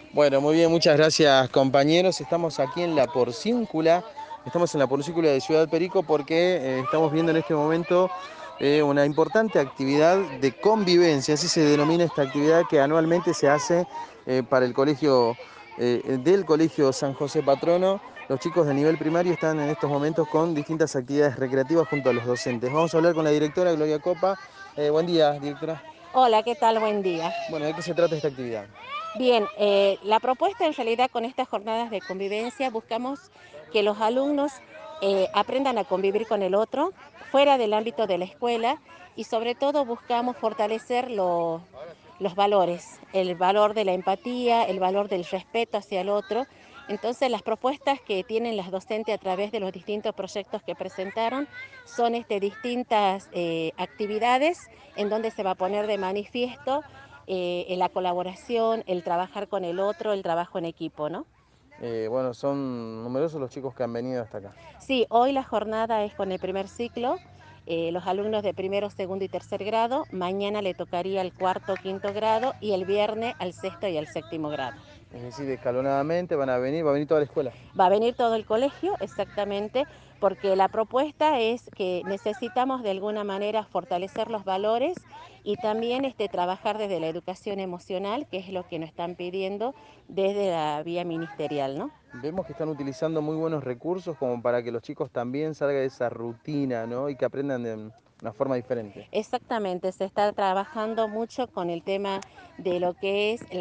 Bueno, muy bien, muchas gracias compañeros. Estamos aquí en la Porciúncula, estamos en la Porciúncula de Ciudad Perico porque estamos viendo en este momento una importante actividad de convivencia, así se denomina esta actividad que anualmente se hace para el colegio del Colegio San José Patrono. Los chicos de nivel primario están en estos momentos con distintas actividades recreativas junto a los docentes. Vamos a hablar con la directora Gloria Copa. Buen día, directora. Hola, ¿qué tal? Buen día. Bueno, ¿de qué se trata esta actividad? Bien, la propuesta en realidad con estas jornadas de convivencia buscamos que los alumnos aprendan a convivir con el otro fuera del ámbito de la escuela y sobre todo buscamos fortalecer los valores, el valor de la empatía, el valor del respeto hacia el otro. Entonces las propuestas que tienen las docentes a través de los distintos proyectos que presentaron son distintas actividades en donde se va a poner de manifiesto en la colaboración, el trabajar con el otro, el trabajo en equipo, ¿no? Bueno, son numerosos los chicos que han venido hasta acá. Sí, hoy la jornada es con el primer ciclo, los alumnos de primero, segundo y tercer grado, mañana le tocaría al cuarto, quinto grado y el viernes al sexto y al séptimo grado. Es decir, escalonadamente va a venir toda la escuela. Va a venir todo el colegio, exactamente, porque la propuesta es que necesitamos de alguna manera fortalecer los valores y también trabajar desde la educación emocional, que es lo que nos están pidiendo desde la vía ministerial, ¿no? Vemos que están utilizando muy buenos recursos como para que los chicos también salgan de esa rutina, ¿no? Y que aprendan de una forma diferente. Exactamente, se está trabajando mucho con el tema de lo que es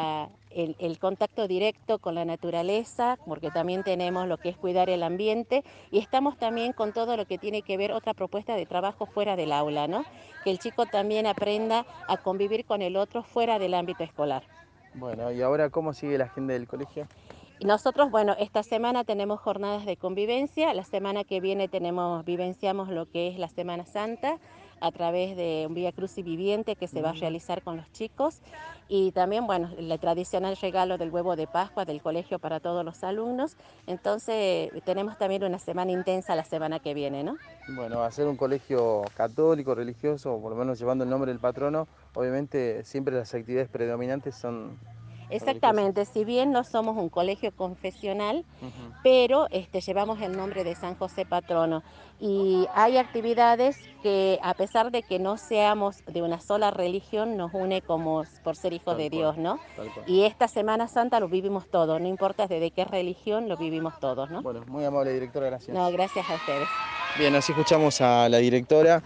el contacto directo con la naturaleza, porque también tenemos lo que es cuidar el ambiente y estamos también con todo lo que tiene que ver otra propuesta de trabajo fuera del aula, ¿no? Que el chico también aprenda a convivir con el otro fuera del ámbito escolar. Bueno, ¿y ahora cómo sigue la agenda del colegio? Y nosotros, bueno, esta semana tenemos jornadas de convivencia, la semana que viene vivenciamos lo que es la Semana Santa a través de un Vía Crucis viviente que se va a realizar con los chicos y también, bueno, el tradicional regalo del huevo de Pascua del colegio para todos los alumnos. Entonces, tenemos también una semana intensa la semana que viene, ¿no? Bueno, a ser un colegio católico, religioso, o por lo menos llevando el nombre del patrono, obviamente siempre las actividades predominantes son religiosas. Exactamente, si bien no somos un colegio confesional, Ujú. pero llevamos el nombre de San José Patrono y hay actividades que a pesar de que no seamos de una sola religión, nos une como por ser hijos Tal de cual, Dios, ¿no? tal cual. Y esta Semana Santa lo vivimos todos, no importa desde qué religión, lo vivimos todos, ¿no? Bueno, muy amable directora, gracias. No, gracias a ustedes. Bien, así escuchamos a la directora,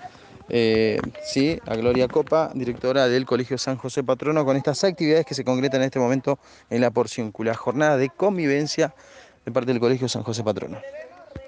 sí, a Gloria Copa, directora del Colegio San José Patrono, con estas actividades que se concretan en este momento en la Porciúncula, jornada de convivencia de parte del Colegio San José Patrono.